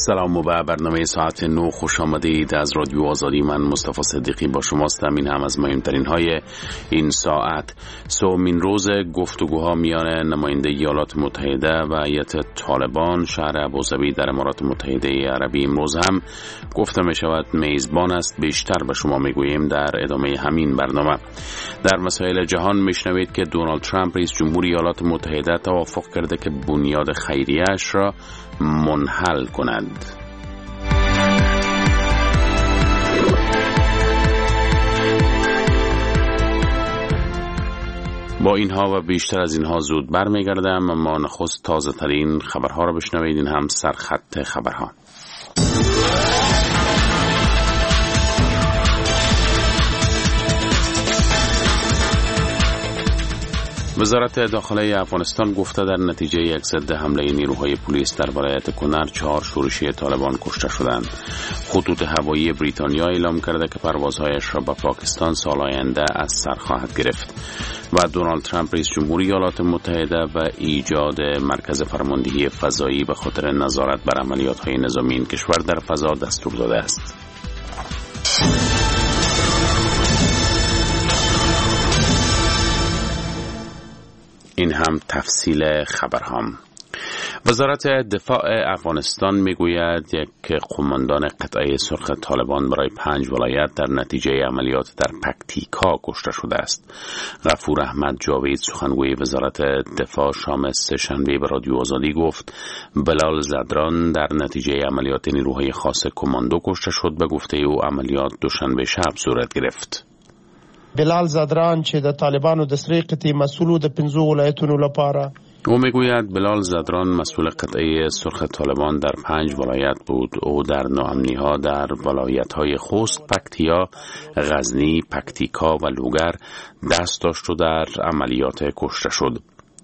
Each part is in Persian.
سلام و به برنامه ساعت 9 خوش آمدید. از رادیو آزادی من مصطفی صدیقی با شماستم. این هم از مهمترین های این ساعت. سومین روز گفتگوها میان نماینده ایالات متحده و هیئت طالبان شهر ابوظبی در امارات متحده عربی امروز هم گفته می شود میزبان است. بیشتر به شما میگوییم در ادامه همین برنامه. در مسائل جهان میشنوید که دونالد ترامپ رئیس جمهور ایالات متحده توافق کرده که بنیاد خیریه‌اش را منحل کند. با اینها و بیشتر از اینها زود برمیگردم، اما نخست تازه ترین خبرها را بشنوید. این هم سرخط خبرها. وزارت داخله افغانستان گفته در نتیجه یک ضد حمله نیروهای پلیس در ولایت کنر 4 شورشی طالبان کشته شدند. خطوط هوایی بریتانیا اعلام کرده که پروازهایش را به پاکستان سال آینده از سر خواهد گرفت. و دونالد ترامپ رئیس جمهور ایالات متحده و ایجاد مرکز فرماندهی فضایی به خاطر نظارت بر عملیات‌های نظامی این کشور در فضا دستور داده است. این هم تفصیل خبرهام. وزارت دفاع افغانستان میگوید یک قماندان قطعه سرخ طالبان برای 5 ولایت در نتیجه عملیات در پکتیکا کشته شده است. غفور احمد جاوید سخنگوی وزارت دفاع شام سه‌شنبه به رادیو آزادی گفت بلال زدران در نتیجه عملیات نیروهای خاص کماندو کشته شد. به گفته او عملیات دوشنبه شب صورت گرفت. بلال زدران چې د طالبانو د سری قطعې مسؤل د 5 ولایتونو لپاره او میگوید بلال زدران مسئول قطعه سرخ طالبان در 5 ولایت بود. او در ناامنی‌ها در ولایت‌های خوست، پکتیا، غزنی، پکتیکا و لوگر دست داشت و در عملیات کشته شد.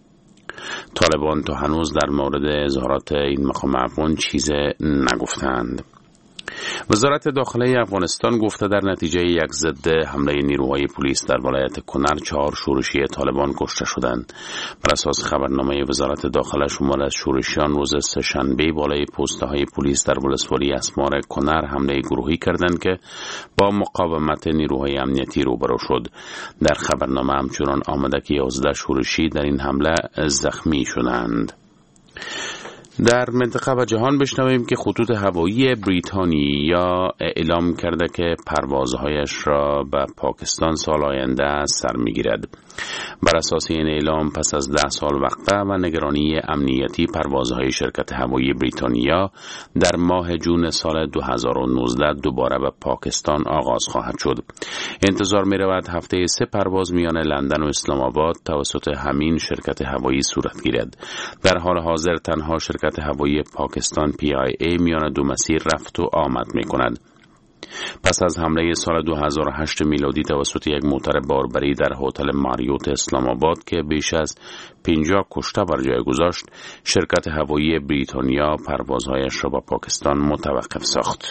طالبان تا هنوز در مورد اظهارات این مقام افغان چیز نگفتند. وزارت داخله افغانستان گفته در نتیجه یک ضد حمله نیروهای پلیس در ولایت کنر 4 شورشی طالبان کشته شدند. بر اساس خبرنامه وزارت داخله شمال از شورشیان روز سه‌شنبه بالای پست‌های پلیس در ولسوالی اسمار کنر حمله گروهی کردند که با مقاومت نیروهای امنیتی روبرو شد. در خبرنامه همچنان آمده که 11 شورشی در این حمله زخمی شدند. در منطقه و جهان بشنویم که خطوط هوایی بریتانیا اعلام کرده که پروازهایش را به پاکستان سال آینده از سر می‌گیرد. بر اساس این اعلام پس از 10 سال وقفه و نگرانی امنیتی پروازهای شرکت هوایی بریتانیا در ماه جون سال 2019 دوباره به پاکستان آغاز خواهد شد. انتظار می‌رود هفته 3 پرواز میان لندن و اسلام آباد توسط همین شرکت هوایی صورت گیرد. در حال حاضر تنها شرکت هوایی پاکستان PIA میان دو مسیر رفت و آمد می کند. پس از حمله سال 2008 میلادی توسط یک موتر باربری در هتل ماریوت اسلام آباد که بیش از 50 کشته بر جای گذاشت، شرکت هوایی بریتانیا پروازهایش را به پاکستان متوقف ساخت.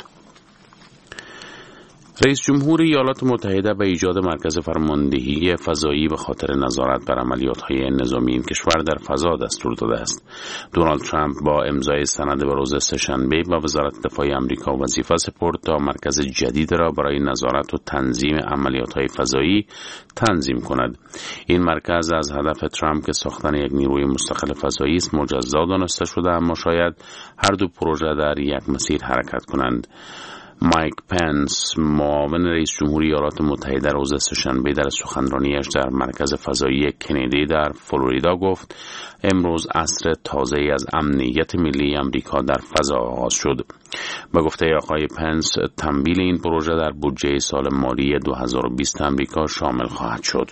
رئیس جمهور ایالات متحده به ایجاد مرکز فرماندهی فضایی به خاطر نظارت بر عملیات‌های نظامی این کشور در فضا دستور داده است. دونالد ترامپ با امضای سند به روز سه‌شنبه و وزارت دفاع آمریکا وظیفه سپرد تا مرکز جدید را برای نظارت و تنظیم عملیات‌های فضایی تنظیم کند. این مرکز از هدف ترامپ که ساختن یک نیروی مستقل فضایی است مجزا دانسته شده، اما شاید هر دو پروژه در یک مسیر حرکت کنند. مایک پنس معاون رئیس جمهوری ایالات متحده روز سه‌شنبه در سخنرانیش در مرکز فضایی کندی در فلوریدا گفت امروز عصر تازه‌ای از امنیت ملی آمریکا در فضا آغاز شد. به گفته آقای پنس تمویل این پروژه در بودجه سال مالی 2020 آمریکا شامل خواهد شد.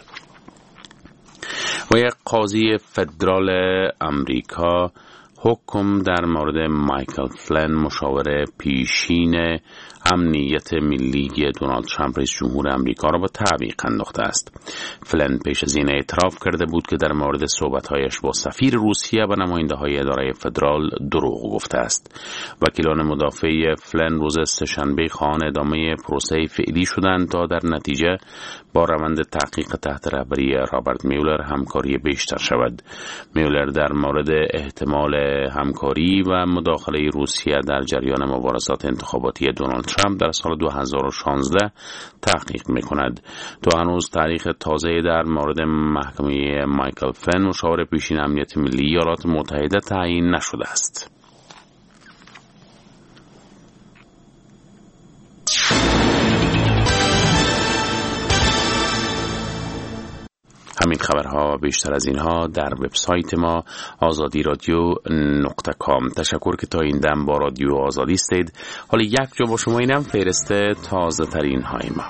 و یک قاضی فدرال آمریکا حکم در مورد مایکل فلن مشاور پیشین امنیت ملی دونالد ترامپ رئیس جمهور آمریکا را به تعویق انداخته است. فلن پیش از این اعتراف کرده بود که در مورد صحبت‌هایش با سفیر روسیه و نماینده‌های اداره فدرال دروغ گفته است. وکیلان مدافع فلن روز سه‌شنبه خواهان ادامه پروسه فعلی شدند تا در نتیجه با روند تحقیق تحت رهبری رابرت میولر همکاری بیشتر شود. میولر در مورد احتمال همکاری و مداخله روسیه در جریان مبارزات انتخاباتی دونالد ترامپ در سال 2016 تحقیق می‌کند. تا هنوز تاریخ تازه در مورد محکمه مایکل فلین مشاور پیشین امنیت ملی ایالات متحده تعیین نشده است. همین خبرها بیشتر از اینها در وبسایت ما azadi.radio.com. تشکر که تا این دم با رادیو آزادی استید. حالا یک جا با شما اینم فهرست تازه ترین های ما.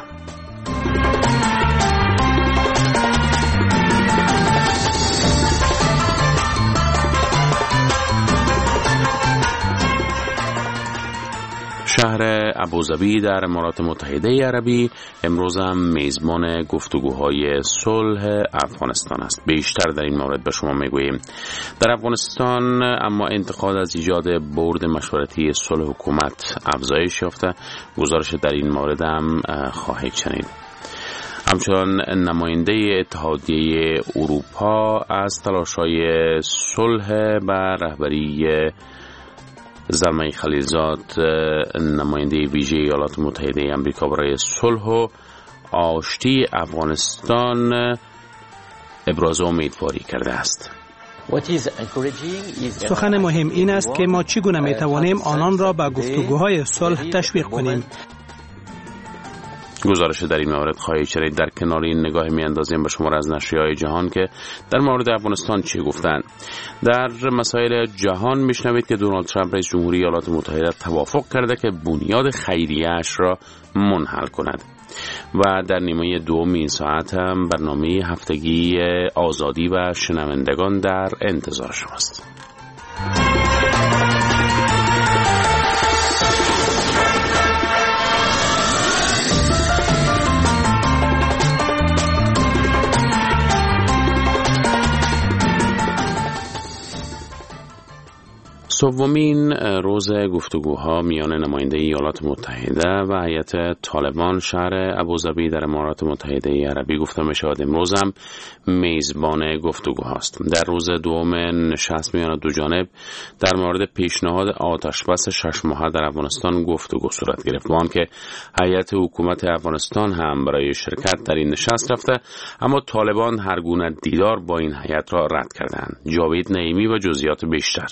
شهر ابوظبی در امارات متحده عربی امروز هم میزبان گفتگوهای صلح افغانستان است. بیشتر در این مورد به شما میگوییم. در افغانستان اما انتقاد از ایجاد بورد مشورتی صلح حکومت افزایش یافته. گزارش در این مورد هم خواهید شنید. همچنان نماینده اتحادیه اروپا از تلاش‌های صلح و رهبری زلمه خلیلزاد نماینده ویژه ایالات متحده آمریکا برای صلح و آشتی افغانستان ابراز امیدواری کرده است. سخن مهم این است که ما چگونه میتوانیم آنان را به گفتگوهای صلح تشویق کنیم. گزارش در این مورد خواهید شنید. در کنار این نگاه میاندازیم به شمار از نشریه‌های جهان که در مورد افغانستان چی گفتند. در مسائل جهان میشنوید که دونالد ترامپ رئیس جمهوری ایالات متحده توافق کرده که بنیاد خیریه‌اش را منحل کند. و در نیمه دوم این ساعت هم برنامه هفتگی آزادی و شنوندگان در انتظار شماست. سومین روز گفتگوها میان نماینده ایالات متحده و هیئت طالبان شهر ابوظبی در امارات متحده عربی گفته میشود امروز هم میزبان گفتگوهاست. در روز دوم نشست میان دو جانب در مورد پیشنهاد آتشبس 6 ماهه در افغانستان گفتگو صورت گرفت. وان که هیئت حکومت افغانستان هم برای شرکت در این نشست رفته، اما طالبان هر گونه دیدار با این هیئت را رد کردند. جاوید نعیمی و جزئیات بیشتر.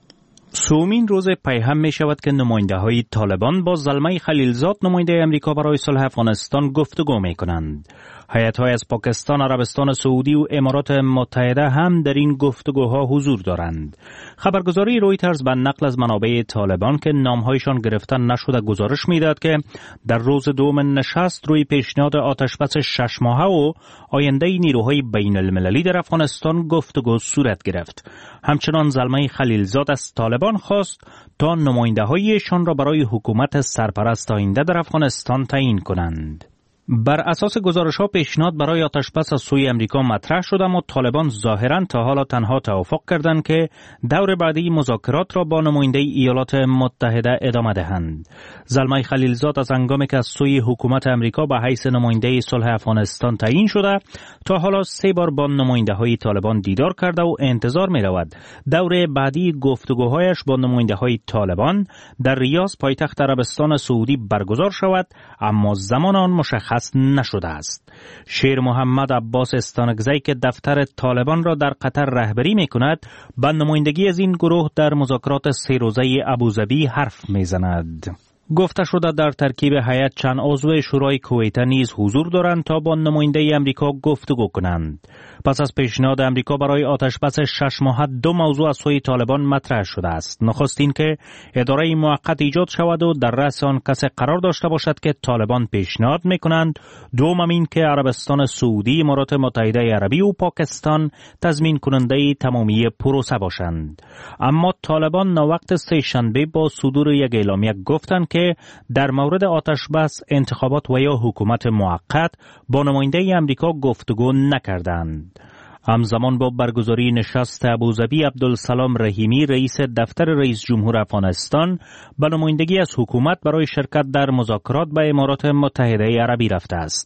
سومین روز پیهم می شود که نماینده های طالبان با زلمه خلیلزاد نماینده امریکا برای صلح افغانستان گفتگو می کنند. هیئت‌های از پاکستان، عربستان سعودی و امارات متحده هم در این گفتگوها حضور دارند. خبرگزاری رویترز به نقل از منابع طالبان که نامهایشان گرفته نشده گزارش می‌دهد که در روز دوم نشست روی پیشنهاد آتشبس 6 ماهه و آینده نیروهای بین المللی در افغانستان گفتگو صورت گرفت. همچنان زلمه خلیلزاد از طالبان خواست تا نماینده‌هایشان را برای حکومت سرپرست آینده در افغانستان تعیین کنند. بر اساس گزارش‌ها پیشنهاد برای آتشبس از سوی امریکا مطرح شد، اما طالبان ظاهراً تا حالا تنها توافق کردند که دور بعدی مذاکرات را با نماینده ایالات متحده ادامه دهند. زلمه خلیلزاد از هنگامی که از سوی حکومت امریکا به حیث نماینده صلح افغانستان تعیین شده، تا حالا 3 بار با نماینده‌های طالبان دیدار کرده و انتظار می‌رود دور بعدی گفتگوهایش با نماینده‌های طالبان در ریاض پایتخت عربستان سعودی برگزار شود، اما زمان آن مشخص نشده است. شیر محمد عباس استانکزی که دفتر طالبان را در قطر رهبری می‌کند، به نمایندگی از این گروه در مذاکرات 3 روزه ابوظبی حرف می‌زند. گفته شده در ترکیب هیئت چند عضو شورای کویت نیز حضور دارند تا با نماینده امریکا گفتگو کنند. پس از پیشنهاد امریکا برای آتشبس 6 ماهه 2 موضوع از سوی طالبان مطرح شده است. نخست این که اداره موقت ایجاد شود و در رأس آن کسی قرار داشته باشد که طالبان پیشنهاد میکنند. دوم این که عربستان سعودی، امارات متحده عربی و پاکستان تضمین کننده تمامی پروسه باشند. اما طالبان ناوقت سه‌شنبه با صدور یک اعلامیه گفتند که در مورد آتشبس، انتخابات و یا حکومت موقت با نماینده امریکا گفتگو نکردند. همزمان با برگزاری نشست ابوظبی، عبدالسلام رحیمی رئیس دفتر رئیس جمهور افغانستان به نمایندگی از حکومت برای شرکت در مذاکرات به امارات متحده عربی رفته است.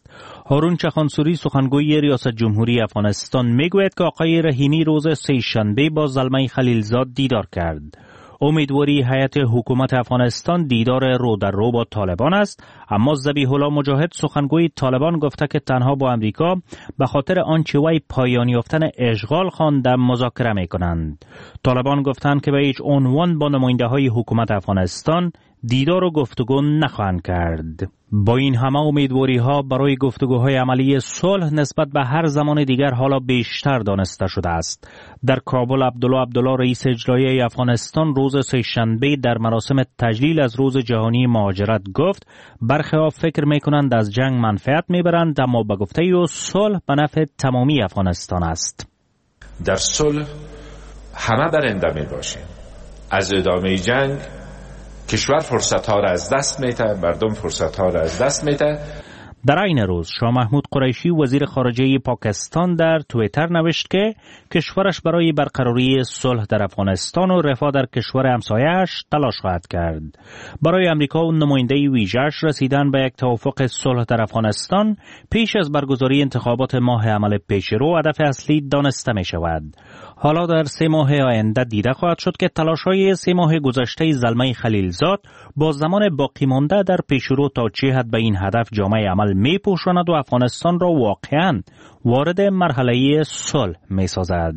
هارون چخانسوری سخنگوی ریاست جمهوری افغانستان میگوید که آقای رحیمی روز سه‌شنبه با زلمه خلیلزاد دیدار کرد. امیدواری هیئت حکومت افغانستان دیدار رو در رو با طالبان است، اما ذبیح الله مجاهد سخنگوی طالبان گفته که تنها با امریکا به خاطر آنچه وی پایان یافتن اشغال خوانده مذاکره میکنند. طالبان گفتند که به هیچ عنوان با نماینده های حکومت افغانستان دیدار و گفتگو نخواهند کرد. با این همه امیدواری ها برای گفتگوهای عملی صلح نسبت به هر زمان دیگر حالا بیشتر دانسته شده است. در کابل عبدالله رئیس اجرایی افغانستان روز سه‌شنبه در مراسم تجلیل از روز جهانی مهاجرت گفت برخی ها فکر میکنند از جنگ منفعت میبرند، اما به گفته او صلح به نفع تمامی افغانستان است. در صلح همه برنده می باشیم. از ادامه جنگ کشور فرصت‌ها را از دست میده، مردم فرصت‌ها را از دست میده. در این روز شاه محمود قریشی وزیر خارجه پاکستان در توییتر نوشت که کشورش برای برقراری صلح در افغانستان و رفاه در کشور همسایه‌اش تلاش خواهد کرد. برای امریکا و نماینده ویژه‌اش رسیدن به یک توافق صلح در افغانستان پیش از برگزاری انتخابات ماه عمل پیشرو هدف اصلی دانسته می شود. حالا در 3 ماه آینده دیده خواهد شد که تلاش‌های 3 ماه گذشته زلمه خلیلزاد با زمان باقی مانده در پیشرو تا چه حد به این هدف جامعه عمل می پوشاند و افغانستان را واقعاً وارد مرحله صلح می سازد.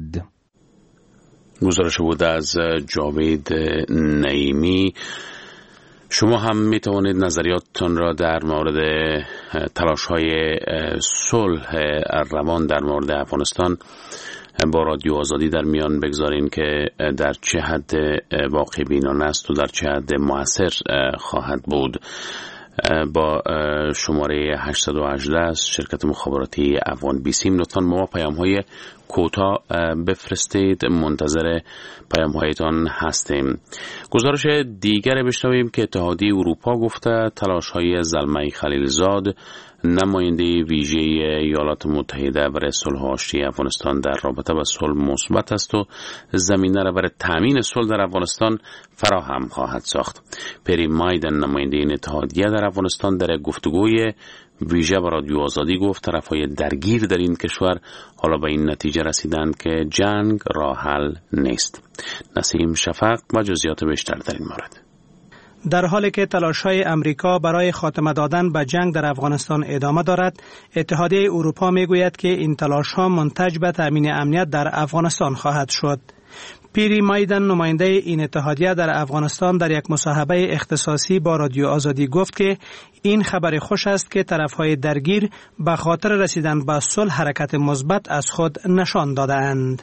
گزارش بود از جاوید نعیمی. شما هم می توانید نظریاتتان را در مورد تلاش‌های صلح روان در مورد افغانستان با رادیو آزادی در میان بگذارین که در چه حد واقع بینانه است و در چه حد مؤثر خواهد بود. با شماره 818 شرکت مخابراتی افغان بیسیم لطفاً ما پیام‌های کوتاه بفرستید، منتظر پیام‌هایتان هستیم. گزارش دیگر بشنویم که اتحادیه اروپا گفته تلاش‌های زلمه خلیلزاد نماینده ویژه ایالات متحده برای صلح و آشتی افغانستان در رابطه با صلح مثبت است و زمینه را برای تامین صلح در افغانستان فراهم خواهد ساخت. پری مایدن نماینده این اتحادیه در افغانستان در گفتگوی ویژه با رادیو آزادی گفت طرفهای درگیر در این کشور حالا به این نتیجه رسیدند که جنگ راه حل نیست. نسیم شفق با جزئیات بیشتر در این مورد. در حالی که تلاش‌های امریکا برای خاتمه دادن به جنگ در افغانستان ادامه دارد، اتحادیه اروپا میگوید که این تلاش‌ها منتج به تامین امنیت در افغانستان خواهد شد. پیری مایدن نماینده این اتحادیه در افغانستان در یک مصاحبه اختصاصی با رادیو آزادی گفت که این خبر خوش است که طرف‌های درگیر به خاطر رسیدن به صلح حرکت مثبت از خود نشان داده‌اند.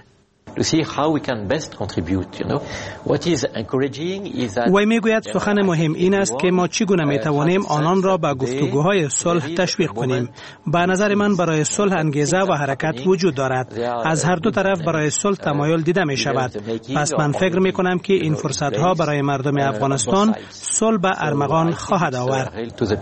وی میگوید سخن مهم این است که ما چگونه میتوانیم آنان را به گفتگوهای صلح تشویق کنیم. به نظر من برای صلح انگیزه و حرکت وجود دارد. از هر دو طرف برای صلح تمایل دیده می شود. پس من فکر می کنم که این فرصت ها برای مردم افغانستان صلح به ارمغان خواهد آورد.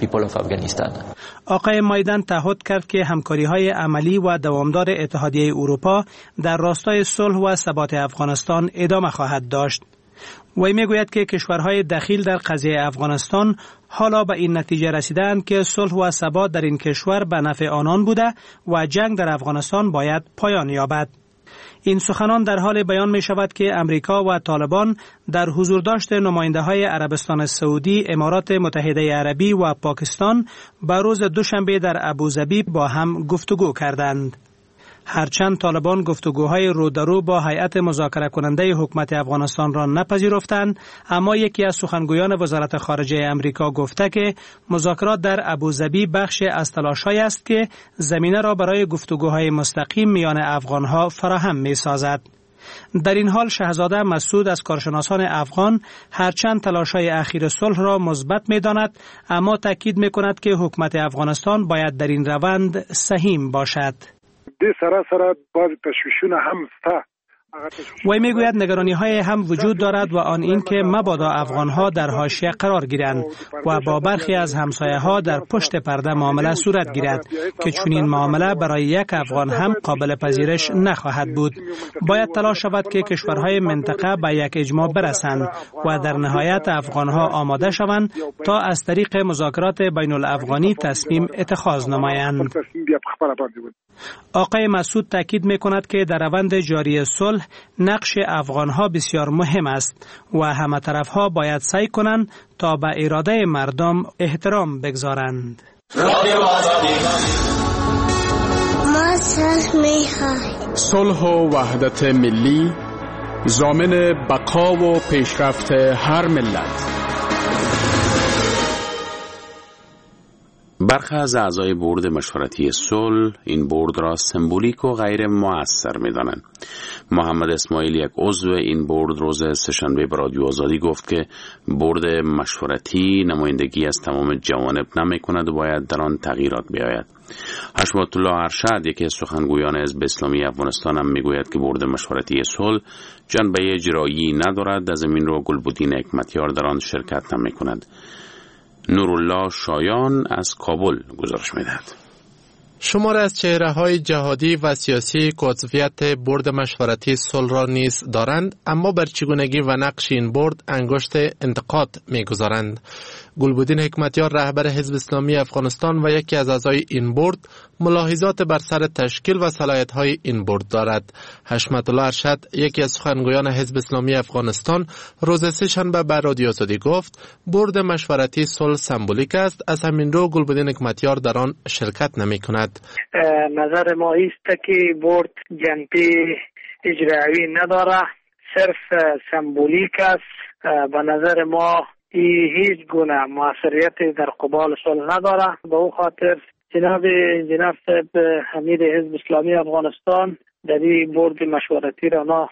آقای مایدن تعهد کرد که همکاری های عملی و دوامدار اتحادیه اروپا در راستای صلح و ثبات افغانستان ادامه خواهد داشت. وی میگوید که کشورهای دخیل در قضیه افغانستان حالا به این نتیجه رسیدند که صلح و ثبات در این کشور به نفع آنان بوده و جنگ در افغانستان باید پایان یابد. این سخنان در حال بیان می شود که امریکا و طالبان در حضور داشت نماینده های عربستان سعودی، امارات متحده عربی و پاکستان به روز دوشنبه در ابوظبی با هم گفتگو کردند. هرچند طالبان گفتگوهای رو در رو با هیئت مذاکره کننده حکومت افغانستان را نپذیرفتند، اما یکی از سخنگویان وزارت خارجه امریکا گفته که مذاکرات در ابوظبی بخش از تلاش‌هایی است که زمینه را برای گفتگوهای مستقیم میان افغان‌ها فراهم می‌سازد. در این حال شاهزاده مسعود از کارشناسان افغان هرچند تلاش‌های اخیر صلح را مثبت می‌داند، اما تاکید می‌کند که حکومت افغانستان باید در این روند سهیم باشد. د سره سره بعض تشویشونه هم شته وی میگوید نگرانی های هم وجود دارد و آن این که مبادا افغان ها در حاشیه قرار گیرند و با برخی از همسایه ها در پشت پرده معامله صورت گیرد که چنین معامله برای یک افغان هم قابل پذیرش نخواهد بود. باید تلاش شود که کشورهای منطقه به یک اجماع برسند و در نهایت افغان ها آماده شوند تا از طریق مذاکرات بین الافغانی تصمیم اتخاذ نمایند. آقای مسعود تاکید می‌کند که در روند جاری صلح نقش افغان‌ها بسیار مهم است و همه طرف‌ها باید سعی کنند تا به اراده مردم احترام بگذارند. ما صلح می‌خواهیم. صلح و وحدت ملی ضامن بقا و پیشرفت هر ملت. برخی از اعضای بورد مشورتی صلح این بورد را سمبولیک و غیر مؤثر می‌دانند. محمد اسماعیل، یک عضو این بورد، روز سه‌شنبه به رادیو آزادی گفت که بورد مشورتی نمایندگی از تمام جوانب نمی‌کند و باید در آن تغییرات بیاید. حشمت الله ارشد، یکی از سخنگویان حزب اسلامی افغانستان، هم میگوید که بورد مشورتی صلح جنبه اجرایی ندارد. از این رو گلبدین حکمتیار در آن شرکت نمی‌کند. نورالله شایان از کابل گزارش می‌دهد. شمار از چهره‌های جهادی و سیاسی که عضویت بورد مشورتی صلح را نیز دارند، اما بر چگونگی و نقش این بورد انگشت انتقاد می‌گذارند. گلبدین حکمتیار، رهبر حزب اسلامی افغانستان و یکی از اعضای این بورد، ملاحظات بر سر تشکیل و صلاحیت‌های این بورد دارد. حشمت الله ارشد، یکی از سخنگویان حزب اسلامی افغانستان، روز سه‌شنبه به رادیو آزادی گفت بورد مشورتی صلح سمبولیک است، از همین رو گلبدین حکمتیار در آن شرکت نمی‌کند. نظر ما است که بورد جنبه اجرایی نداره، صرف سمبولیک است. به نظر ما هیچ گونه موثریت در قبال صلح نداره. به او خاطر جناب حمید حزب اسلامی افغانستان در این بورد مشورتی را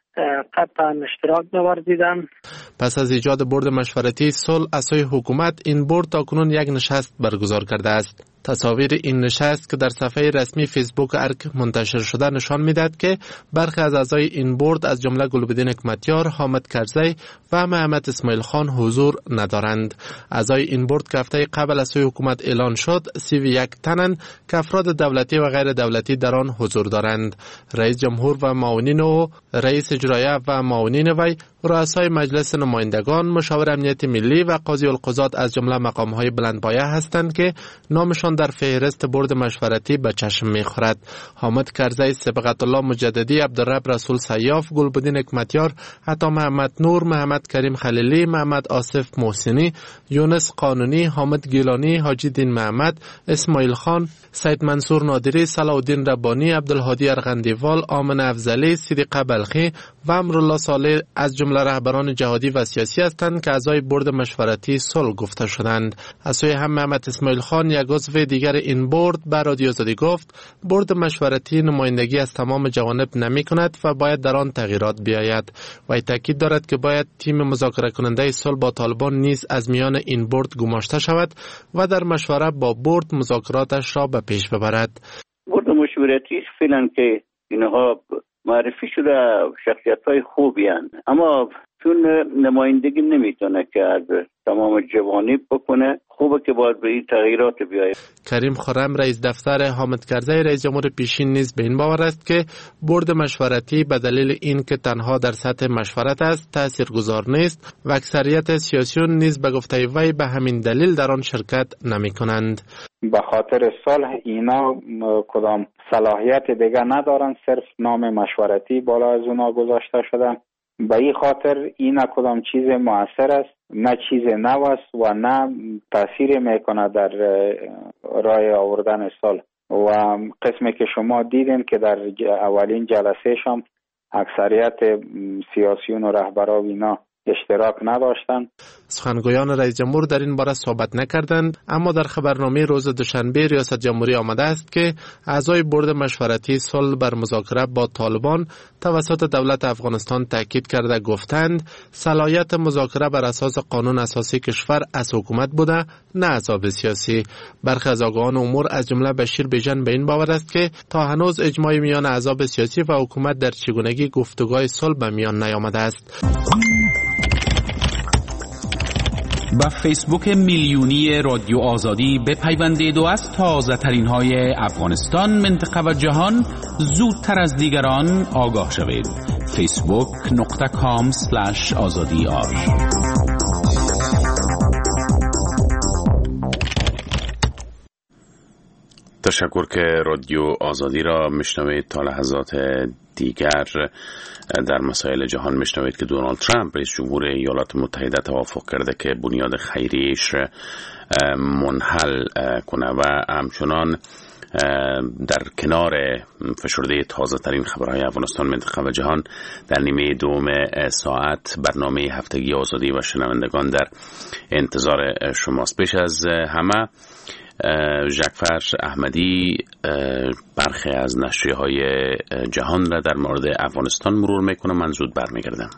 قطعا اشتراک نوردیدن. پس از ایجاد بورد مشورتی صلح از سوی حکومت، این بورد تاکنون یک نشست برگزار کرده است. تصاویر این نشست که در صفحه رسمی فیسبوک ارک منتشر شده نشان می‌دهد که برخی از اعضای این بورد از جمله گلبدین حکمتیار، حامد کرزی و محمد اسماعیل خان حضور ندارند. اعضای این بورد که هفته قبل از سوی حکومت اعلان شد 31 تنند که افراد دولتی و غیر دولتی در آن حضور دارند. رئیس جمهور و معاونین او، رئیس اجرایی و معاونین وی، رؤسای مجلس نمایندگان، مشاور امنیت ملی و قاضی القضات از جمله مقام‌های بلندپایه هستند که نامشان در فهرست بورد مشورتی به چشم می‌خورد. حامد کرزی، صبغت الله مجددی، عبدالرب رسول سیاف، گلبدین حکمتیار، عطا محمد نور، محمد کریم خلیلی، محمد آصف محسنی، یونس قانونی، حامد گیلانی، حاجی دین محمد، اسماعیل خان، سید منصور نادری، صلاح الدین ربانی، عبدالهادی ارغندیوال، آمن افضلی، صدیقه بلخی و امرالله صالح از جمله رهبران جهادی و سیاسی هستند که اعضای بورد مشورتی صلح گفته شدند. از سوی هم محمد اسماعیل خان، یک عضو دیگر این بورد، به رادیو آزادی گفت بورد مشورتی نمایندگی از تمام جوانب نمی کند و باید در آن تغییرات بیاید. و تاکید دارد که باید تیم مذاکره کننده صلح با طالبان نیز از میان این بورد گماشته شود و در مشوره با بورد مذاکراتش را به پیش ببرد. بورد مشورتی فعلا که اینها معرفی شده شخصیت‌های خوبی هستند، اما چون نمایندگی نمیتونه که از تمام جوانب بکنه، خوبه که باید به این تغییرات بیاید. کریم خرم، رئیس دفتر حامد کرزی رئیس جمهور پیشین، نیز به این باور است که بورد مشورتی به دلیل این که تنها در سطح مشورت است تاثیرگذار نیست و اکثریت سیاسیون نیز به گفته وی به همین دلیل در آن شرکت نمی کنند. به خاطر صلح اینا کدام صلاحیت دیگه ندارن، صرف نام مشورتی بالا از اونا گذاشته شده. به این خاطر اینا کدام چیز مؤثر است، نه چیز نو است و نه تأثیر میکنه در راه آوردن صلح. و قسمی که شما دیدین که در اولین جلسه شام اکثریت سیاسیون و رهبران اینا اشتراک نداشتند. سخنگویان رئیس جمهور در این باره صحبت نکردند، اما در خبرنامه روز دوشنبه ریاست جمهوری آمده است که اعضای بورد مشورتی صلح بر مذاکره با طالبان توسط دولت افغانستان تاکید کرده گفتند صلاحیت مذاکره بر اساس قانون اساسی کشور از حکومت بوده، نه احزاب سیاسی. برخی از آگاهان امور از جمله بشیر بیژن به این باور است که تا هنوز اجماع میان احزاب سیاسی و حکومت در چگونگی گفتگوهای صلح به میان نیامده است. با فیسبوک میلیونی رادیو آزادی بپیوندید و از تازه ترین های افغانستان، منطقه و جهان زودتر از دیگران آگاه شوید. facebook.com/azadi.ar. تشکر که رادیو آزادی را میشنوید. تا لحظات دیگر در مسائل جهان میشنوید که دونالد ترامپ رئیس جمهور ایالات متحده توافق کرده که بنیاد خیریش منحل کنه و همچنان در کنار فشرده تازه ترین خبرهای افغانستان، منطقه و جهان در نیمه دوم ساعت برنامه هفتگی آزادی و شنوندگان در انتظار شماست. پیش از همه ژاکفر احمدی برخی از نشریه‌های جهان را در مورد افغانستان مرور میکنه. من زود برمیگردم.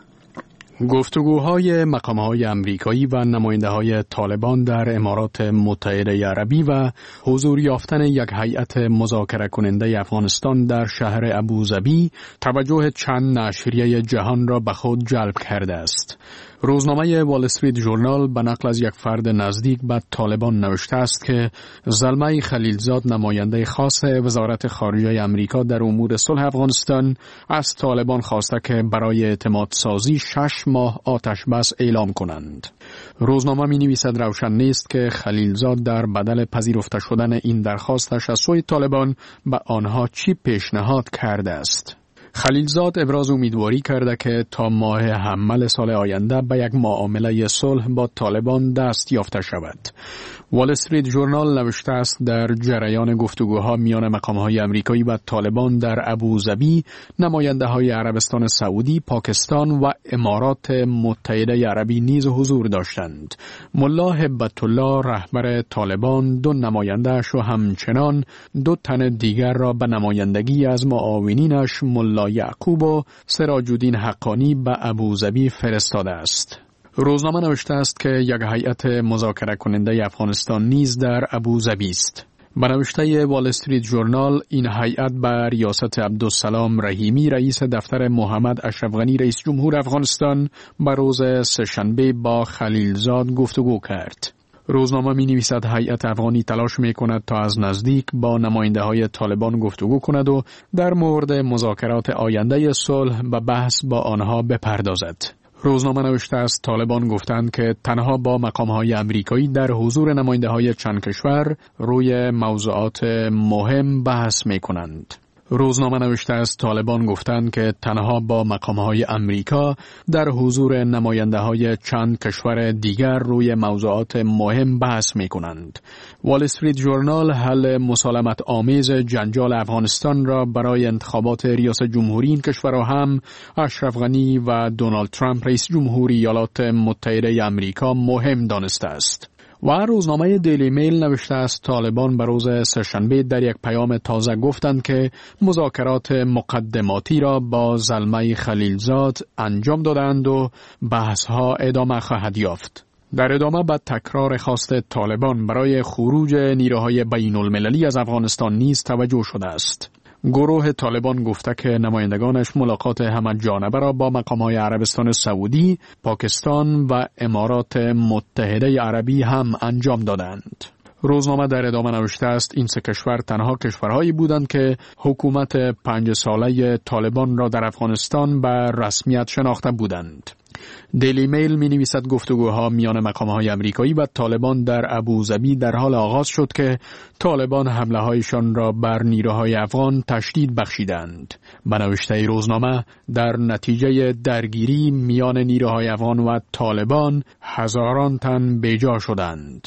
گفتگوهای مقام‌های آمریکایی و نماینده‌های طالبان در امارات متحده عربی و حضور یافتن یک هیئت مذاکره کننده افغانستان در شهر ابوظبی توجه چند نشریه جهان را به خود جلب کرده است. روزنامه وال استریت ژورنال به نقل از یک فرد نزدیک به طالبان نوشته است که زلمه خلیلزاد، نماینده خاص وزارت خارجه آمریکا در امور صلح افغانستان، از طالبان خواسته که برای اعتماد سازی 6 ماه آتش بس اعلام کنند. روزنامه می نویسد روشن نیست که خلیلزاد در بدل پذیرفته شدن این درخواستش از سوی طالبان به آنها چی پیشنهاد کرده است. خلیلزاد ابراز امیدواری کرده که تا ماه حمل سال آینده به یک معامله صلح با طالبان دست یافته شود. وال استریت ژورنال نوشته است در جریان گفتگوها میان مقام‌های آمریکایی و طالبان در ابوظبی، نماینده‌های عربستان سعودی، پاکستان و امارات متحده عربی نیز حضور داشتند. ملا هبت الله رهبر طالبان 2 نماینده‌اش و همچنان 2 تن دیگر را به نمایندگی از معاونینش ملا یعقوب و سراج الدین حقانی به ابوظبی فرستاده است. روزنامه نوشته است که یک هیئت مذاکره کننده افغانستان نیز در ابوظبی است. به نوشته وال استریت ژورنال، این هیئت به ریاست عبدالسلام رحیمی رئیس دفتر محمد اشرف غنی رئیس جمهور افغانستان به روز سه‌شنبه با خلیلزاد گفتگو کرد. روزنامه می نویسد هیئت افغانی تلاش می کند تا از نزدیک با نماینده های طالبان گفتگو کند و در مورد مذاکرات آینده صلح به بحث با آنها بپردازد. روزنامه نوشته است طالبان گفتند که تنها با مقام‌های آمریکایی در حضور نماینده‌های چند کشور روی موضوعات مهم بحث می‌کنند. روزنامه نوشته است طالبان گفتند که تنها با مقام‌های آمریکا در حضور نماینده‌های چند کشور دیگر روی موضوعات مهم بحث می‌کنند. وال استریت ژورنال حل مسالمت آمیز جنجال افغانستان را برای انتخابات ریاست جمهوری این کشورها هم اشرف غنی و دونالد ترامپ رئیس جمهوری ایالات متحده آمریکا مهم دانسته است. و روزنامه دیلی میل نوشته است طالبان به روز سه‌شنبه در یک پیام تازه گفتند که مذاکرات مقدماتی را با زلمه خلیلزاد انجام دادند و بحث‌ها ادامه خواهد یافت. در ادامه به تکرار خواست طالبان برای خروج نیروهای بین المللی از افغانستان نیز توجه شده است. گروه طالبان گفته که نمایندگانش ملاقات همه‌جانبه را با مقام‌های عربستان سعودی، پاکستان و امارات متحده عربی هم انجام دادند. روزنامه در ادامه نوشته است این 3 کشور تنها کشورهایی بودند که حکومت 5 ساله طالبان را در افغانستان به رسمیت شناخته بودند. دیلی میل می نویسد گفتگوها میان مقام‌های آمریکایی و طالبان در ابوظبی در حال آغاز شد که طالبان حمله هایشان را بر نیروهای افغان تشدید بخشیدند. به نوشته روزنامه در نتیجه درگیری میان نیروهای افغان و طالبان هزاران تن بیجا شدند.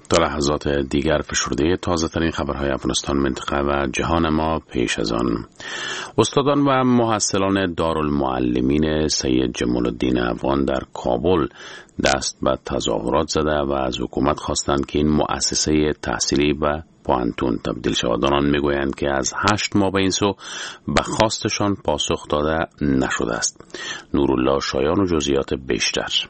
تا لحظات دیگر فشرده تازه ترین خبرهای افغانستان، منطقه و جهان ما. پیش از آن استادان و محصلان دارالمعلمین سید جمال الدین افغان در کابل دست به تظاهرات زده و از حکومت خواستند که این مؤسسه تحصیلی به پوانتون تبدیل شود. آنان میگویند که از 8 ماه به این سو به خواستشان پاسخ داده نشده است. نورالله شایان و جزئیات بیشتر.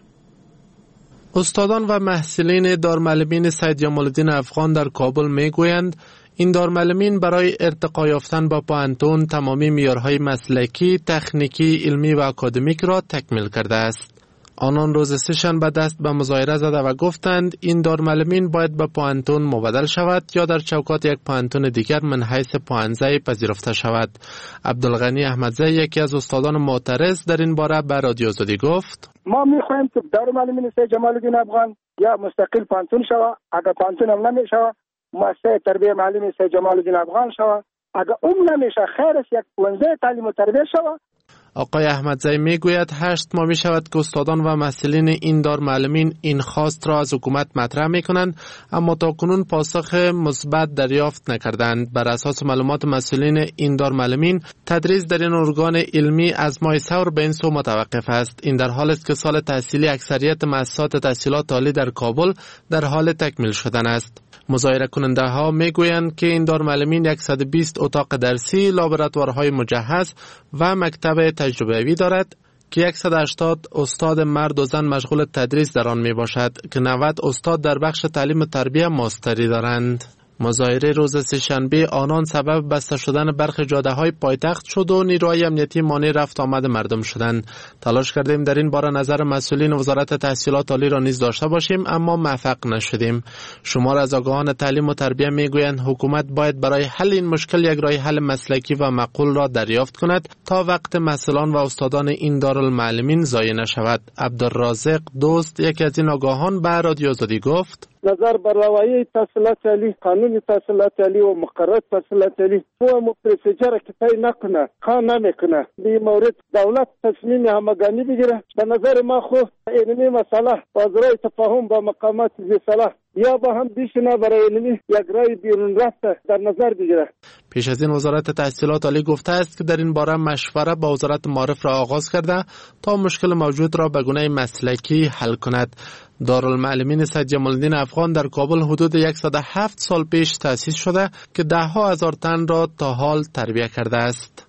استادان و محصلین دارالمعلمین سید جمال الدین افغان در کابل میگویند این دارالمعلمین برای ارتقا یافتن با پوانتون تمامی معیارهای مسلکی، تکنیکی، علمی و اکادمیک را تکمیل کرده است. آنان روز سه‌شنبه دست به مظاهره زده و گفتند این دارالمعلمین باید به پوانتون مبدل شود یا در چوکات یک پوانتون دیگر من حیث پوانزه پذیرفته شود. عبدالغنی احمدزی یکی از استادان معترض در این باره به رادیو آزادی گفت: ما میخوایم که دارالمعلمین سید جمال الدین افغان یا مستقل پوانتون شود. اگر پوانتون هم نمیشه مؤسسه تربیت معلم سید جمال الدین افغان شود. اگر نمیشه خیر است یک پوانزه تعلیم و تربیت شود. آقای احمدزی میگوید 8 ماه می شود که استادان و محصلین این دارالمعلمین این خواست را از حکومت مطرح می کنند، اما تاکنون پاسخ مثبت دریافت نکردند. بر اساس معلومات مسئولین این دارالمعلمین تدریس در این ارگان علمی از ماه ثور به این سو متوقف است. این در حالی است که سال تحصیلی اکثریت مؤسسات تحصیلات عالی در کابل در حال تکمیل شدن است. مظاهره کننده ها میگویند که این دارالمعلمین 120 اتاق درسی، لابراتوارهای مجهز و مکتب تجربه‌ای دارد که 180 استاد مرد و زن مشغول تدریس در آن می باشد که 90 استاد در بخش تعلیم و تربیت ماستری دارند. مظاهره روز سه‌شنبه آنان سبب بسته شدن برخی جاده‌های پایتخت شد و نیروهای امنیتی مانع رفت آمد مردم شدند. تلاش کردیم در این باره نظر مسئولین وزارت تحصیلات عالی را نیز داشته باشیم، اما موفق نشدیم. شمار از آگاهان تعلیم و تربیت میگویند حکومت باید برای حل این مشکل یک راه حل مسلکی و معقول را دریافت کند تا وقت مسئولان و استادان این دارالمعلمین ضایع نشود. عبدالرازق دوست یکی از این آگاهان به رادیو آزادی گفت: نظر بر لوایح تحصیلات عالی، قانون تحصیلات عالی و مقررات تحصیلات عالی و پروسیجر که طی نکنه، کار نمیکنه. به مورد دولت تصمیم همگانی بگیره. به نظر ما خو علمی مسئله بازرای تفاهم با مقامات ذی صلاح یا با هم بیشنه برای علمی یک رای بیرون رفته در نظر بگیره. پیش از این وزارت تحصیلات عالی گفته است که در این باره مشوره با وزارت معارف را آغاز کرده تا مشکل موجود را به گونه مسلکی حل کند. دارالمعلمین سید جمال الدین افغان در کابل حدود 107 سال پیش تأسیس شده که 10,000 تن را تا حال تربیت کرده است.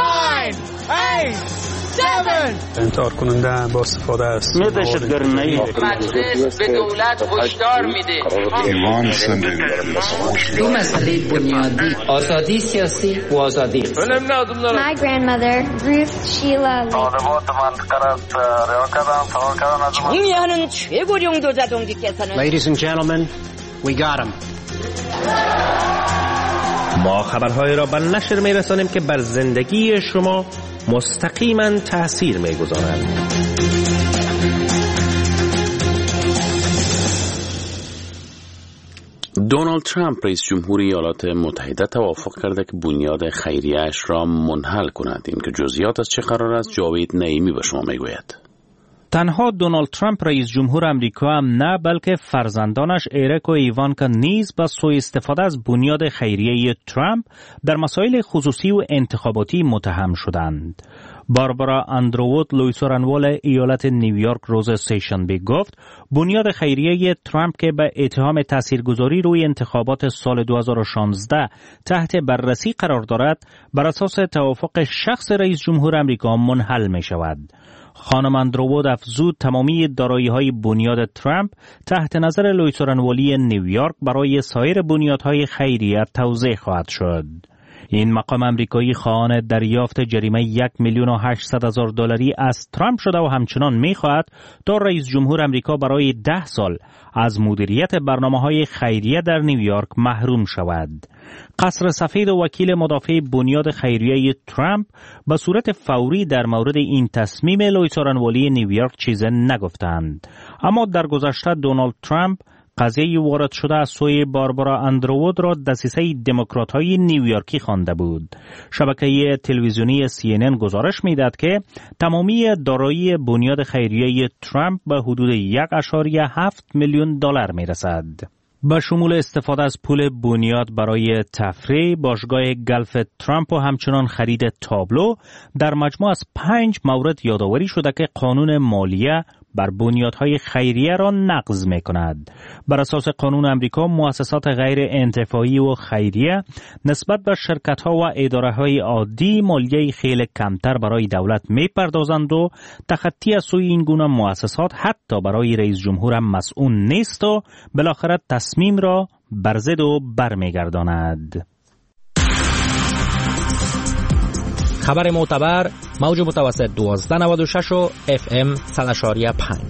9 8 7 انتحار کننده با استفاده است. مجلس به دولت هشدار میده. دو مسئله بنیادی: آزادی سیاسی و آزادی. My grandmother, Ruth Sheila 정의하는 최고령 도자동지께서는 Ladies and gentlemen, we got him. ما خبرهای را به نشر می‌رسانیم که بر زندگی شما مستقیما تأثیر می‌گذارند. دونالد ترامپ رئیس جمهور ایالات متحده توافق کرده که بنیاد خیریه‌اش را منحل کند. این که جزئیات از چه قرار است جاوید نعیمی به شما میگوید. تنها دونالد ترامپ رئیس جمهور امریکا هم نه، بلکه فرزندانش ایرک و ایوانکا نیز با سوء استفاده از بنیاد خیریه ترامپ در مسائل خصوصی و انتخاباتی متهم شدند. باربارا اندروود لویسورانوال ایالت نیویورک روز سه‌شنبه گفت بنیاد خیریه ترامپ که به اتهام تاثیرگذاری روی انتخابات سال 2016 تحت بررسی قرار دارد، بر اساس توافق شخص رئیس جمهور امریکا منحل می شود. خانم اندروود افزود تمامی دارایی‌های بنیاد ترامپ تحت نظر لویسورانوالی نیویورک برای سایر بنیادهای خیریه توزیع خواهد شد. این مقام امریکایی خواهان دریافت جریمه $1,800,000 از ترامپ شده و همچنان می‌خواهد تا رئیس جمهور امریکا برای 10 سال از مدیریت برنامه‌های خیریه در نیویورک محروم شود. قصر سفید و وکیل مدافع بنیاد خیریه ترامپ به صورت فوری در مورد این تصمیم لویسورانوالی نیویورک چیزی نگفتند، اما در گذشته دونالد ترامپ قضیه وارد شده از سوی باربارا اندروود را دسیسه دموکرات‌های نیویورکی خوانده بود. شبکه تلویزیونی CNN گزارش می‌داد که تمامی دارایی بنیاد خیریه ترامپ به حدود $1.7 میلیون میرسد. با شمول استفاده از پول بنیاد برای تفریح، باشگاه گلف ترامپ و همچنان خرید تابلو، در مجموع از 5 مورد یادآوری شده که قانون مالیه بر بنیادهای خیریه را نقض می کند. بر اساس قانون امریکا، مؤسسات غیر انتفاعی و خیریه نسبت به شرکت‌ها و اداره‌های عادی مالیه خیلی کمتر برای دولت می پردازند و تخطی از سوی این گونه مؤسسات حتی برای رئیس جمهور هم مسئول نیست و بالاخره تصمیم را بر ضد و برمیگرداند. خبر معتبر، موج متوسط 1296 و FM 100.5.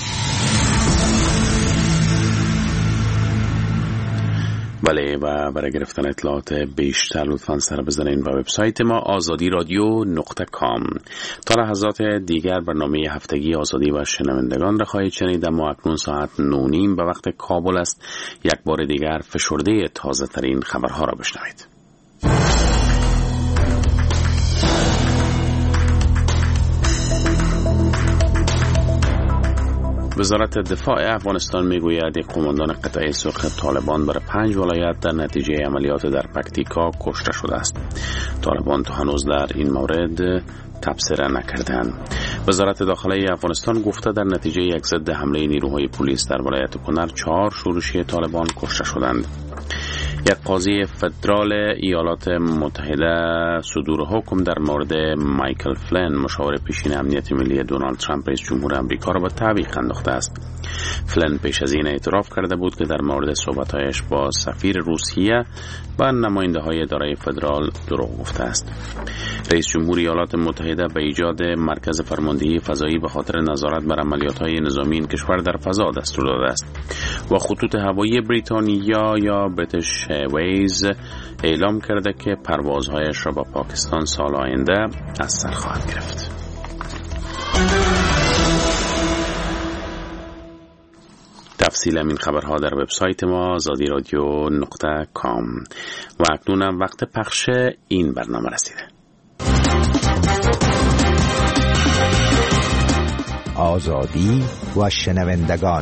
بله، و برای گرفتن اطلاعات بیشتر لطفاً سر بزنین و وبسایت ما azadiradyo.com. تا لحظات دیگر برنامه هفتگی آزادی و شنوندگان را خواهید شنید. اما اکنون ساعت 9:30 به وقت کابل است. یک بار دیگر فشرده تازه ترین خبرها را بشنوید. وزارت دفاع افغانستان میگوید یک قماندان قطعه سرخ طالبان برای 5 ولایت در نتیجه عملیات در پکتیکا کشته شده است. طالبان تا هنوز در این مورد تبصره نکردند. وزارت داخلی افغانستان گفته در نتیجه یک ضد حمله نیروهای پلیس در ولایت کنر 4 شورشی طالبان کشته شدند. یک قاضی فدرال ایالات متحده صدور حکم در مورد مایکل فلن، مشاور پیشین امنیت ملی دونالد ترامپ رئیس جمهور آمریکا را به تعویق انداخته است. فلن پیش از این اعتراف کرده بود که در مورد صحبت‌هایش با سفیر روسیه و نماینده‌های اداره فدرال دروغ گفته است. رئیس جمهور ایالات متحده به ایجاد مرکز فرماندهی فضایی به خاطر نظارت بر عملیات‌های نظامی این کشور در فضا دستور داده است و خطوط هوایی بریتانیا یا بریتیش ایرویز اعلام کرده که پروازهایش را با پاکستان سال آینده از سر خواهد گرفت. تفصیل این خبرها در وبسایت ما azadiradyo.com. و اکنون هم وقت پخش این برنامه رسیده. آزادی و شنوندگان.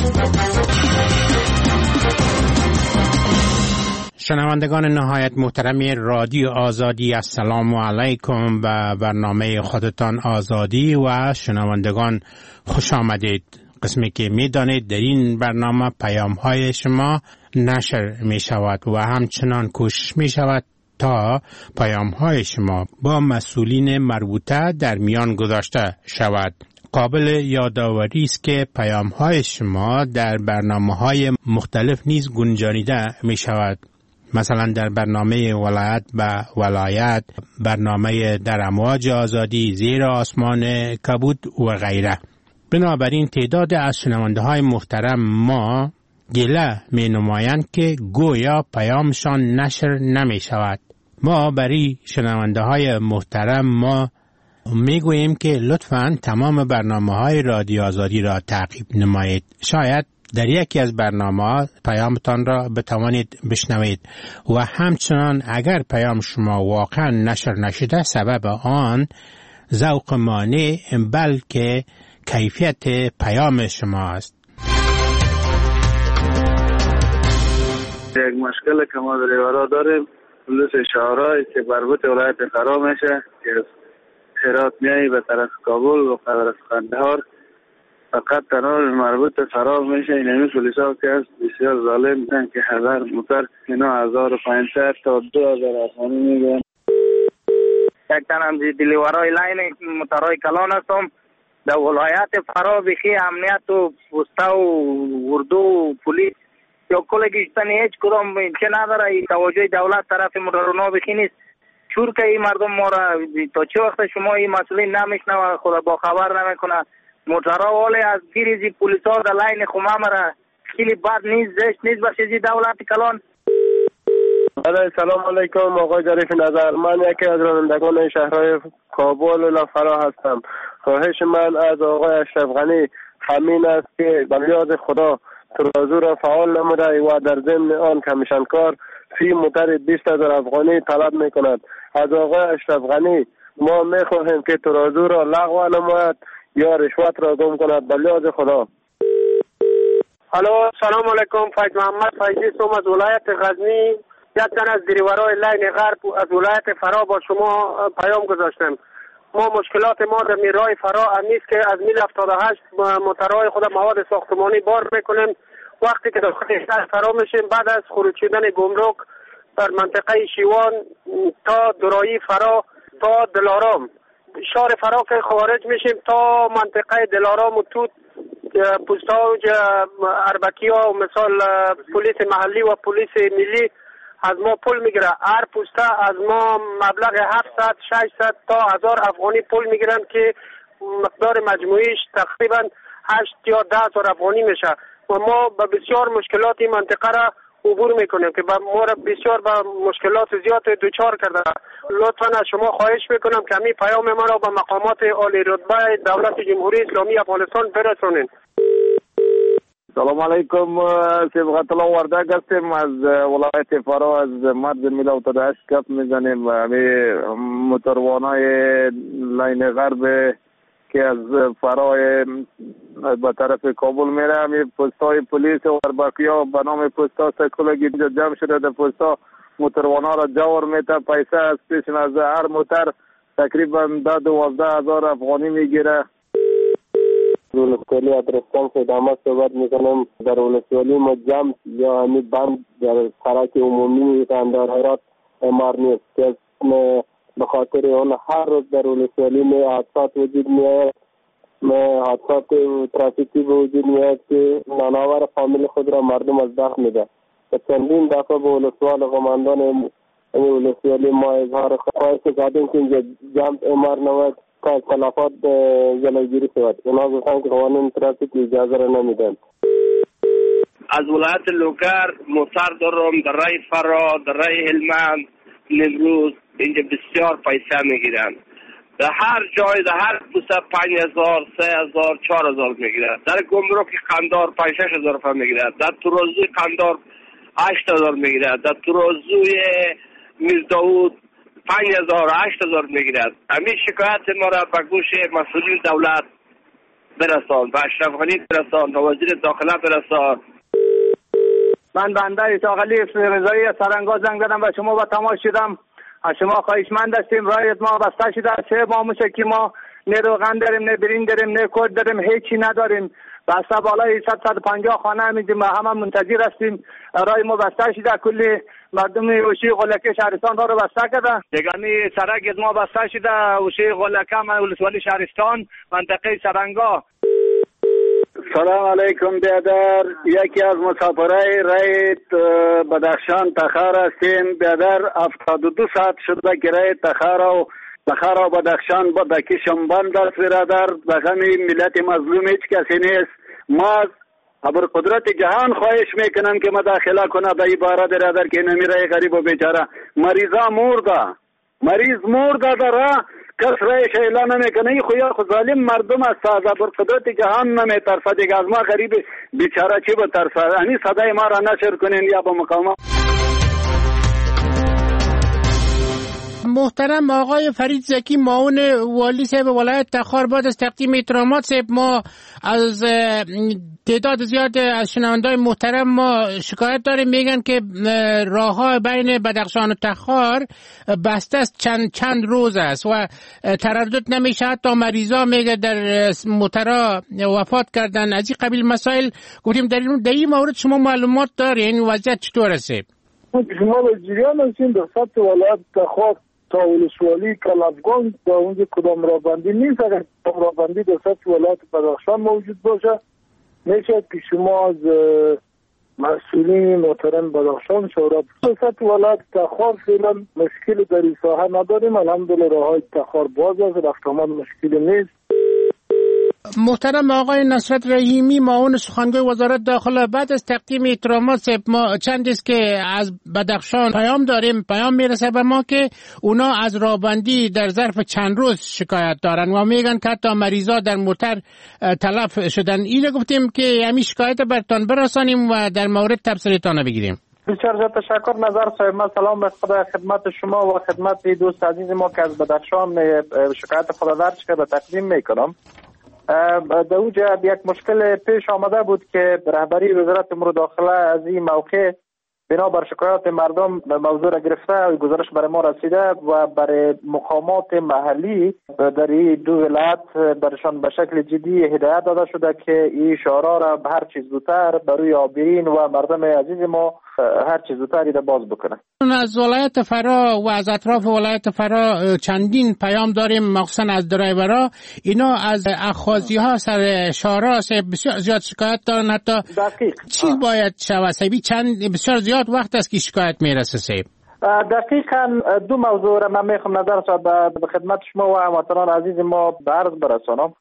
شنوندگان نهایت محترم رادیو آزادی، السلام علیکم. و برنامه خودتان آزادی و شنوندگان خوش آمدید. قسمی که می دانید در این برنامه پیام های شما نشر می شود و همچنان کوشش می شود تا پیام های شما با مسئولین مربوطه در میان گذاشته شود. قابل یادآوری است که پیام های شما در برنامه های مختلف نیز گنجانیده می شود. مثلا در برنامه ولایت به ولایت، برنامه در امواج آزادی، زیر آسمان کبود و غیره. بنابراین تعداد از شنونده های محترم ما گله می نمایند که گویا پیامشان نشر نمی شود. ما برای شنونده های محترم ما می گوییم که لطفاً تمام برنامه های رادیو آزادی را تعقیب نمایید. شاید در یکی از برنامه‌ها پیامتان را بتوانید بشنوید و همچنان اگر پیام شما واقعا نشر نشده سبب آن ذوق مانع بلکه کیفیت پیام شما است. یک مشکل که ما در ایوارا داریم پلیس شهرهایی که مربوط ولایت فرا میشه که هرات میایی به طرف کابل و طرف قندهار فقط تنها مربوط فرا میشه. این همی پلیس ها که هست بسیار ظالم میدن که 1000 موتر اینا 1500 تا 2000 افغانی میگن. یک تنم دلیورای لاین موترهای کلان هستم در ولایت فرا بخی امنیت و پوسته و اردو و پولیس یا کل گشتن هیچ کدام چه نداره. توجه دولت طرف موترونا بخی نیست. چور که این مردم ما را تا چه وقت شما این مسئولین نمیشنه و خدا با خبر نمیکنه. موترها والی از گیریزی پولیس ها در لاین خمه مرا خیلی بد نیست، زشت نیست بخشیزی دولت کلان. سلام علیکم آقای ظریف نظر. من یکی از رانندگان شهرهای کابل و فرا هستم. خواهش من از آقای اشرف غنی همین است که به یاد خدا ترازو را فعال نموده و در ضمن آن کمیشنکار فی موتر 20000 افغانی طلب میکند. از آقای اشرف غنی ما میخواهیم که ترازو را لغو نماید یا رشوت را گم کند. به یاد خدا. الو سلام علیکم. فیض محمد فیضی سوم از ولایت غزنی، یک تن از دریورای لین غرب از ولایت فرا با شما پیام گذاشتم. ما مشکلات ما در میرای فرا نیست که از میل 78 موترهای خود مواد ساختمانی بار میکنیم. وقتی که داخل شهر فرا میشیم بعد از خروج شدن گمرک در منطقه شیوان تا درایی فرا تا دلارام، شهر فرا که خارج میشیم تا منطقه دلارام و توت پوستاوج اربکی ها و مثال پلیس محلی و پلیس ملی از ما پول میگیره. هر پوسته از ما مبلغ 700 600 تا 1000 افغانی پول میگیرن که مقدار مجموعیش تقریبا 8 یا 10,000 افغانی میشه و ما به بسیار مشکلات این منطقه را عبور میکنیم که ما را بسیار به مشکلات زیاد دوچار کرده. لطفا از شما خواهش میکنم که همین پیام ما را به مقامات عالی رتبه دولت جمهوری اسلامی افغانستان برسونین. سلام علیکم. صبغت الله وردک هستیم از ولایت فرا، از مرز میل 78 کپ میزنیم و همین موتروانای لین غرب که از فرای به طرف کابل میره، همین پستای پلیس و اربکیا به نام پستا سکولگی اینجا جمع شده. در پستا موتروانا را جور میته، پیسه از پیش از هر موتر تقریبا 12,000 افغانی میگیره. ولسوالی ادرستان خدمات صحبت میکنم. در ولسوالی ما جمع یا همین بند در سرک عمومی در هرات امار نیست که به خاطر اون هر روز در ولسوالی میں حادثات وجود میآید، حادثات ترافیکی به وجود میآید که ناناور فامیل خود را مردم از دست میده. چندین دفعه به ولسوال قماندان ولسوالی ما اظهار خواهش کردیم که اینجا جمع امار نود تا اختلافات جلوگیری شود. اونا گفتن که قوانین ترافیک اجازه را نمیدن. از ولایت لوگر موتر دارم، در رای فرا، در رای هلمند، نمروز اینجا بسیار پیسه میگیرن. در هر جای در هر پوسته 5,000 3,000 4,000 میگیرن. در گمرک قندار 5-6 هزار روپیه میگیرن. در ترازوی قندار 8,000 میگیرن. در ترازوی میرداود 5,000 8,000 میگیرد. همین شکایت ما را به گوش مسئولین دولت برسان، به اشرف غنی برسان، به وزیر داخله برسان. من بنده اسحاق علی رضایی از سرنگا زنگ زدم و شما با تماس شدم. از شما خواهشمند هستیم. رای ما بسته شده. 3 ماه میشه که ما نه روغن داریم، نه برنج داریم، نه کود داریم، هیچی نداریم. بسته بالای 150 خانه همیدیم و همه منتظر هستیم. رای ما بسته شده. کلی مردم اوشی غلکه شهرستان رو بسته کرده. دیگانی سرک ما بسته شده. اوشی غلکه ولسوالی شهرستان منطقه سرنگا. سلام علیکم بیادر. یکی از مسافرای رای بدخشان تخار هستیم. بیادر 72 ساعت شده که رای تخار و بدخشان با دکیشم بند است. برادر بغمی ملت مظلوم هیچ کسی نیست. ما ابر قدرت جهان خواهش میکنم که مداخله کنه به عباره برادر که نمیره غریب و بیچاره. مریضا مرده داره کس رایش اعلان نمیکنه. این خویا خود ظالم مردم است. از ابر قدرت جهان نمیترسه دیگه. از ما غریب بیچاره چی بترسه؟ یعنی صدای ما را نشر کنین یا با مقامات. محترم آقای فرید زکی معاون والی صاحب ولایت تخار، بعد از تقدیم احترامات صاحب ما از تعداد زیاد از شنوندای محترم ما شکایت داریم. میگن که راه‌ها بین بدخشان و تخار بسته است، چند روز است و تردد نمیشه. حتی مریضا میگه در موترا وفات کردن. از این قبیل مسائل گفتیم در این مورد شما معلومات دارین؟ وضعیت چطور است؟ شما به جریان هستین در سطح ولایت تخار تا ولسوالی کلافگان در اونجا کدام رابندی نیست. اگر رابندی در سطح ولایت بدخشان موجود باشه میشه که شما از مسئولین محترم بدخشان شورا. در سطح ولایت تخار فعلا مشکل در این ساحه نداریم. الحمدلله راههای تخار باز است، رفتمان مشکلی نیست. محترم آقای نصرت رحیمی معاون سخنگوی وزارت داخله، بعد از تقدیم احترامات ما چند است که از بدخشان پیام داریم. پیام میرسه به ما که اونا از راهبندی در ظرف چند روز شکایت دارن و میگن که حتی مریضا در موتر تلف شدن. اینو گفتیم که همین شکایت برتان برسانیم و در مورد تبصره‌تان بگیریم. بسیار زیاد تشکر. نظر صاحب من سلام به خدمت شما و خدمت دوست عزیز ما که از بدخشان شکایت خدا درش که به تقدیم میکنم. در اوجه یک مشکل پیش آمده بود که رهبری وزارت امور داخله از این موقع بنابر شکایات مردم موضوع را گرفته و گزارش برای ما رسیده و برای مقامات محلی در این دو ولایت برشان به شکل جدی هدایت داده شده که این شعارها را به هر چیز زودتر برای آبرین و مردم عزیز ما هر چیز زودتری را باز بکنه. از ولایت فرا و از اطراف ولایت فرا چندین پیام داریم، مخصوصا از درایورها. اینا از اخاذی ها سر شعارها بسیار زیاد شکایت دارن. حتی دقیق چی باید شود سیبی؟ بسیار زیاد وقت است که شکایت میرسه سیب. دقیقاً دو موضوع را من میخوام نظر به خدمت شما و هموطنان عزیز ما به عرض برسانم.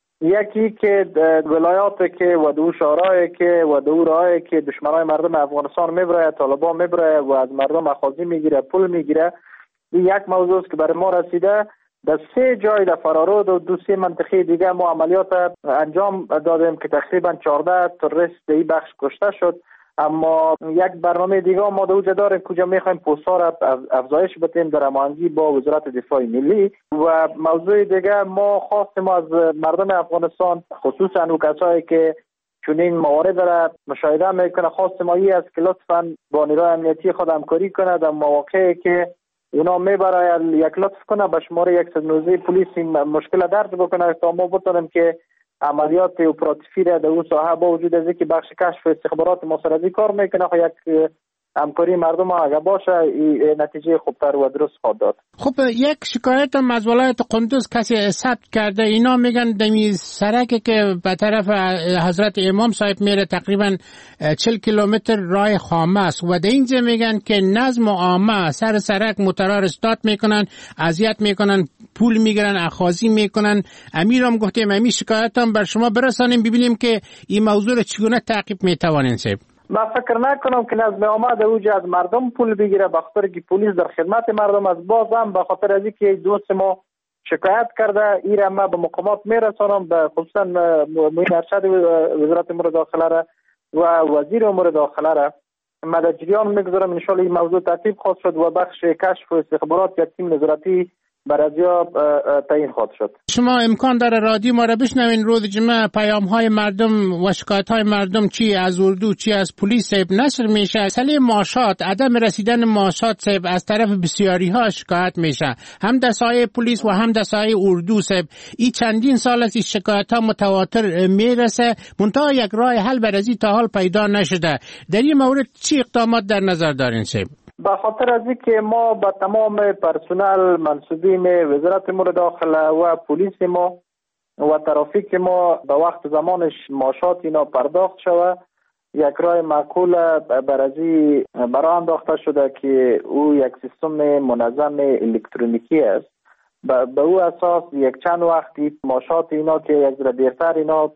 یکی که ولایاتی که و دو شهرهایی که و دو راهایی که دشمنای مردم افغانستان میبره، طالبان میبره و از مردم اخاذی میگیره، پول میگیره، یک موضوع است که برای ما رسیده. در 3 جای در فرارود و 2-3 منطقه دیگه ما عملیات انجام دادیم که تقریبا 14 تروریست در این بخش کشته شد. اما یک برنامه دیگه ما در اوجه داریم کجا میخوایم پوست‌ها را افزایش بدیم در هماهنگی با وزارت دفاع ملی. و موضوع دیگه ما خواستیم از مردم افغانستان، خصوصا اون کسایی که چنین موارد را مشاهده میکنه، خواستیم ای است که لطفاً با نیروی امنیتی خود همکاری کنه در مواقعی که اونا میبره یک لطف کنه به شماره 119 پلیس این مشکل درج بکنه تا ما بتونیم که عملیات اپراتیفی را در اون ساحه با وجود از اینکه بخش کشف استخبارات مصرفی کار میکنه یک همکاری مردم اگه باشه نتیجه خوبتر و درست خواهد داد. خب یک شکایت هم از ولایت قندوز کسی ثبت کرده. اینا میگن دمی سرکی که به طرف حضرت امام صاحب میره تقریبا 40 کیلومتر راه خامه است و در اینجا میگن که نظم عامه سر سرک موترها استارت میکنن، اذیت میکنن، پول میگیرن، اخاذی میکنن. امیرم گفتیم امی شکایت هم بر شما برسانیم ببینیم که این موضوع را چگونه تعقیب میتوانین سیب. من فکر نکنم که نظم عامه اوج از مردم پول بگیره، بخاطر که پلیس در خدمت مردم از باز هم بخاطر از اینکه دوست ما شکایت کرده ایرا ما به مقامات میرسانم، به خصوصا معین ارشد وزارت امور داخله را و وزیر امور داخله را ما در جریان میگذارم. ان شاء الله این موضوع تعقیب خواهد شد و بخش کشف و استخبارات یک تیم نظارتی برازیا تعیین خواهد شد. شما امکان داره رادیو ما را بشنوین روز جمعه پیام های مردم و شکایت های مردم چی از اردو چی از پلیس نشر میشه. مسئله معاشات، عدم رسیدن معاشات از طرف بسیاری ها شکایت میشه، هم در سایه پلیس و هم در سایه اردو. این چندین سال است شکایت ها متواتر میرسه، منتها یک راه حل برازی تا حال پیدا نشده. در این مورد چی اقدامات در نظر دارین سیب؟ به خاطر از اینکه ما با تمام پرسنل منصوبین وزارت امور داخله و پلیس ما و ترافیک ما به وقت زمانش معاشات اینا پرداخت شود، یک راه معقول برای انداخته شده که او یک سیستم منظم الکترونیکی است. به او اساس یک چند وقتی معاشات اینا که یک ذره دیرتر اینا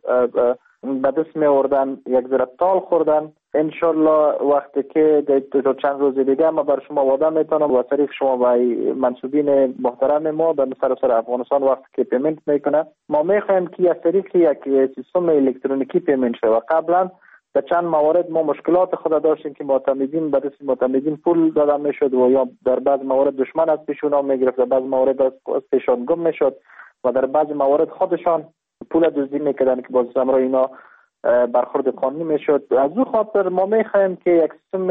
به دست می آوردن یک ذره تال خوردن. انشالله وقتی که در چند روز دیگه ما بر شما وعده میتونم و طریق شما و منصوبین محترم ما در سراسر افغانستان وقتی که پیمنت میکنه ما میخوایم که از طریق یک سیستم الکترونیکی پیمنت شه. و قبلا در چند موارد ما مشکلات خود داشتیم که معتمدین به دست معتمدین پول داده میشد و یا در بعض موارد دشمن از پیشون ها میگرفت، در بعض موارد از پیشون گم میشد و در بعض موارد خودشان پول دزدی میکردن که باز امرا اینا برخورد قانونی میشد. از او خاطر ما میخوایم که یک سیستم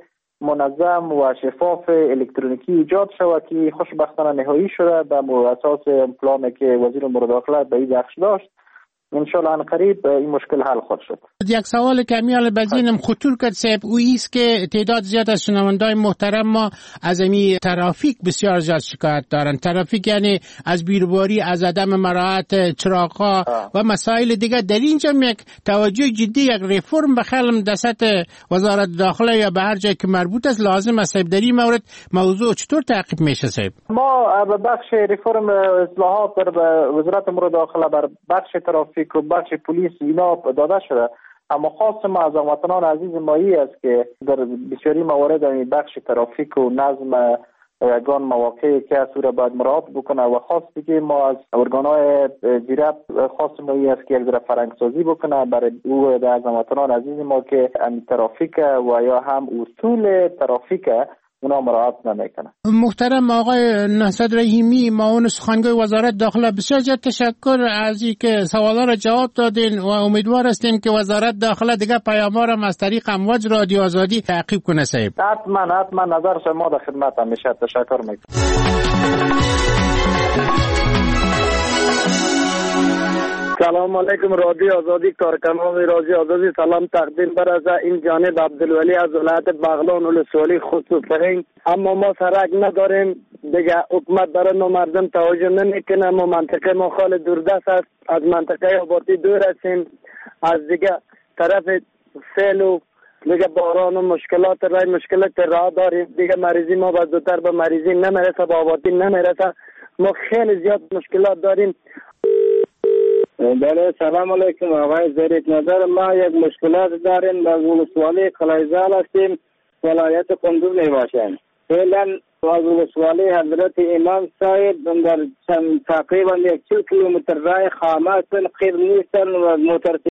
منظم و شفاف الکترونیکی ایجاد شود که خوشبختانه نهایی شده به اساس پلانی که وزیر امور داخله به این بخش داشت. انشالله ان قریب این مشکل حل خواهد شد. یک سوال که میال بزینم خطور کرد صاحب او ایست که تعداد زیاد از شنوندای محترم ما از این ترافیک بسیار زیاد شکایت دارن. ترافیک یعنی از بیروباری، از عدم مراعات چراغ‌ها و مسائل دیگه. در اینجا یک توجه جدی، یک ریفرم بخلم دست وزارت داخله یا به هر جای که مربوط است لازم است. در این مورد موضوع چطور تعقیب میشه صاحب؟ ما به بخش ریفرم اصلاحات در وزارت امور داخله بر بخش ترافیک و بخش پلیس اینا داده شده، اما خاص ما از هموطنان عزیز مایی است که در بسیاری موارد این بخش ترافیک و نظم یگان مواقعی که اصولا باید مراعات بکنه و خاصی که ما از ارگانهای زیرت خاص مایی است که یک ذره فرهنگسازی بکنه برای او از هموطنان عزیز ما که ترافیک و یا هم اصول ترافیک اونا مراعات نمیکنه. محترم آقای نهضت رحیمی، معاون سخنگوی وزارت داخله، بسیار زیاد تشکر از اینکه سوالا را جواب دادین و امیدوار هستیم که وزارت داخله دیگه پیام‌ها را از طریق امواج رادیو آزادی تعقیب کنه. صاحب حتما نظر شما در خدمت همیشه. تشکر میکنم. سلام علیکم رادیو آزادی، کارکنان رادیو آزادی سلام تقدیم بر از این جانب عبدالولی از ولایت بغلان ولسوالی خصوصا. اما ما سرک نداریم دیگه، حکومت برای مردم توجه نمیکنه. ما منطقه ما خال دوردست است، از منطقه آبادی دور هستیم، از دیگه طرف سیل و دیگه باران و مشکلات راه داریم دیگه. مریضی ما با زودتر به مریضی نمیرسه، به آبادی نمیرسه. ما خیلی زیاد مشکلات داریم. بله سلام علیکم آقای زریت نظر. ما یک مشکلات داریم، از ولسوالی قلعه‌زال هستیم، ولایت قندوز میباشیم. فعلا از ولسوالی حضرت امام صاحب در تقریبا 40 کیلومتر راه خامه قرب نیستن و موتر